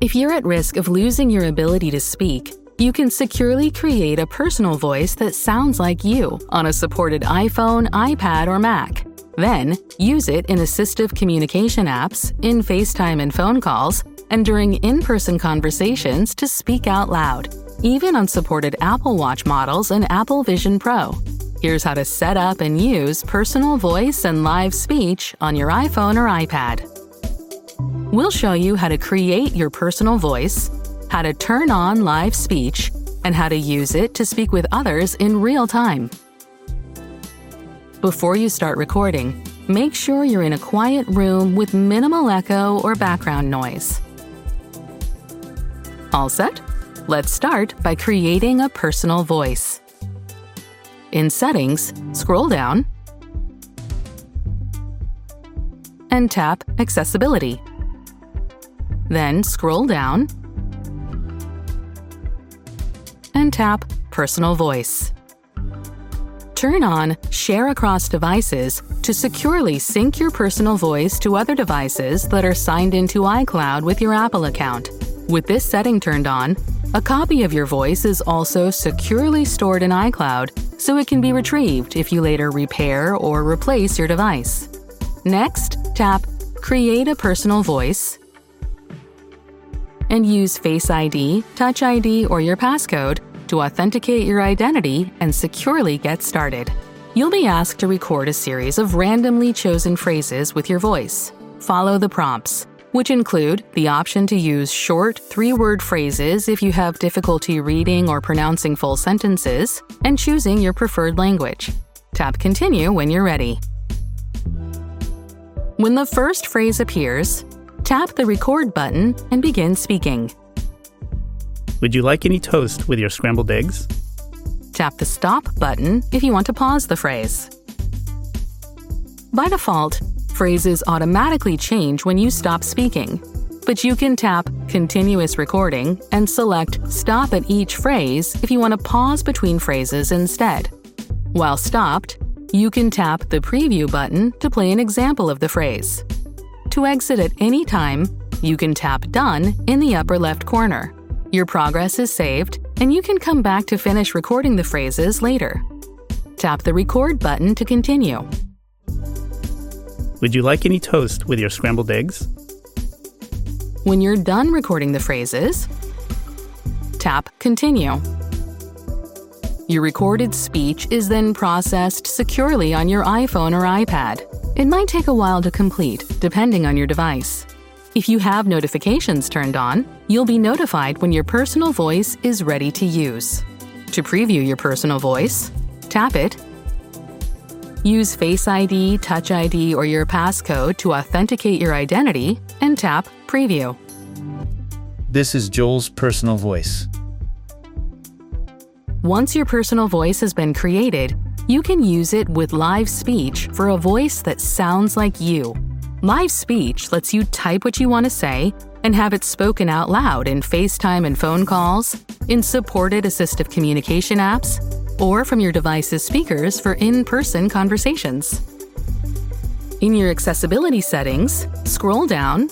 If you're at risk of losing your ability to speak, you can securely create a personal voice that sounds like you on a supported iPhone, iPad, or Mac. Then, use it in assistive communication apps, in FaceTime and phone calls, and during in-person conversations to speak out loud, even on supported Apple Watch models and Apple Vision Pro. Here's how to set up and use personal voice and live speech on your iPhone or iPad. We'll show you how to create your personal voice, how to turn on live speech, and how to use it to speak with others in real time. Before you start recording, make sure you're in a quiet room with minimal echo or background noise. All set? Let's start by creating a personal voice. In Settings, scroll down and tap Accessibility. Then scroll down and tap Personal Voice. Turn on Share Across Devices to securely sync your personal voice to other devices that are signed into iCloud with your Apple account. With this setting turned on, a copy of your voice is also securely stored in iCloud, so it can be retrieved if you later repair or replace your device. Next, tap Create a Personal Voice and use Face ID, Touch ID, or your passcode to authenticate your identity and securely get started. You'll be asked to record a series of randomly chosen phrases with your voice. Follow the prompts, which include the option to use short, 3-word phrases if you have difficulty reading or pronouncing full sentences, and choosing your preferred language. Tap Continue when you're ready. When the first phrase appears, tap the Record button and begin speaking. Would you like any toast with your scrambled eggs? Tap the Stop button if you want to pause the phrase. By default, phrases automatically change when you stop speaking, but you can tap Continuous Recording and select Stop at each phrase if you want to pause between phrases instead. While stopped, you can tap the Preview button to play an example of the phrase. To exit at any time, you can tap Done in the upper left corner. Your progress is saved, and you can come back to finish recording the phrases later. Tap the Record button to continue. Would you like any toast with your scrambled eggs? When you're done recording the phrases, tap Continue. Your recorded speech is then processed securely on your iPhone or iPad. It might take a while to complete, depending on your device. If you have notifications turned on, you'll be notified when your personal voice is ready to use. To preview your personal voice, tap it. Use Face ID, Touch ID, or your passcode to authenticate your identity, and tap Preview. This is Joel's personal voice. Once your personal voice has been created, you can use it with live speech for a voice that sounds like you. Live speech lets you type what you want to say and have it spoken out loud in FaceTime and phone calls, in supported assistive communication apps, or from your device's speakers for in-person conversations. In your accessibility settings, scroll down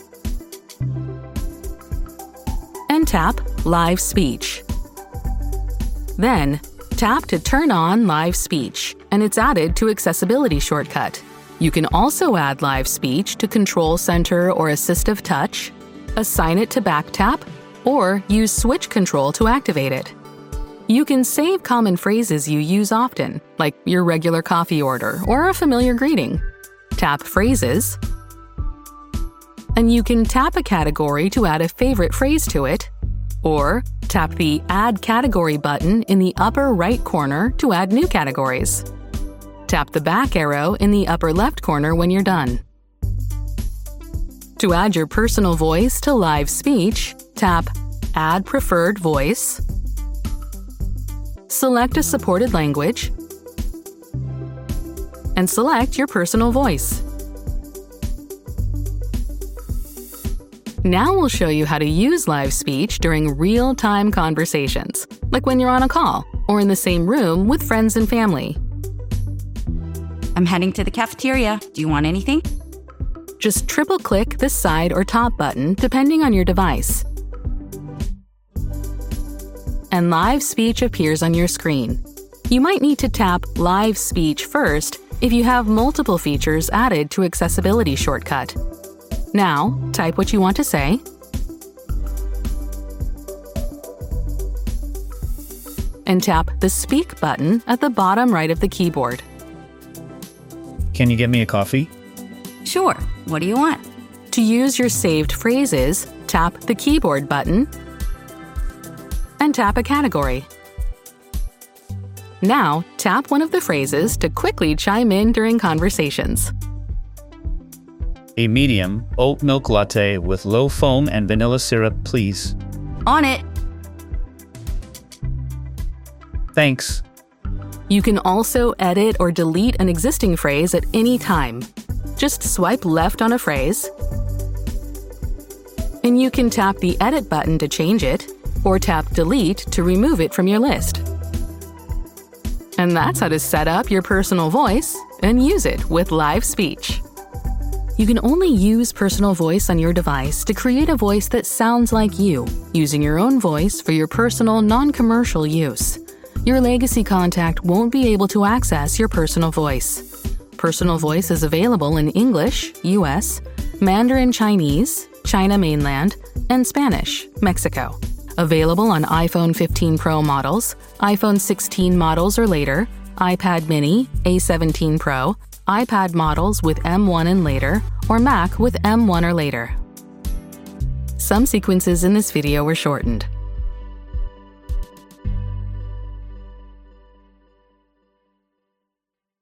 and tap Live Speech. Then, tap to turn on live speech, and it's added to Accessibility shortcut. You can also add live speech to Control Center or Assistive Touch, assign it to Back Tap, or use Switch Control to activate it. You can save common phrases you use often, like your regular coffee order or a familiar greeting. Tap Phrases, and you can tap a category to add a favorite phrase to it, or tap the Add Category button in the upper right corner to add new categories. Tap the back arrow in the upper left corner when you're done. To add your personal voice to live speech, tap Add Preferred Voice, select a supported language, and select your personal voice. Now we'll show you how to use live speech during real-time conversations, like when you're on a call or in the same room with friends and family. I'm heading to the cafeteria. Do you want anything? Just triple-click the side or top button depending on your device. and live speech appears on your screen. You might need to tap Live Speech first if you have multiple features added to Accessibility Shortcut. Now, type what you want to say, and tap the Speak button at the bottom right of the keyboard. Can you get me a coffee? Sure. What do you want? To use your saved phrases, tap the Keyboard button and tap a category. Now, tap one of the phrases to quickly chime in during conversations. A medium oat milk latte with low foam and vanilla syrup, please. On it. Thanks. You can also edit or delete an existing phrase at any time. Just swipe left on a phrase, and you can tap the Edit button to change it, or tap Delete to remove it from your list. And that's how to set up your personal voice and use it with live speech. You can only use personal voice on your device to create a voice that sounds like you, using your own voice for your personal, non-commercial use. Your legacy contact won't be able to access your personal voice. Personal voice is available in English, US, Mandarin Chinese, China mainland, and Spanish, Mexico. Available on iPhone 15 Pro models, iPhone 16 models or later, iPad mini, A17 Pro, iPad models with M1 and later, or Mac with M1 or later. Some sequences in this video were shortened.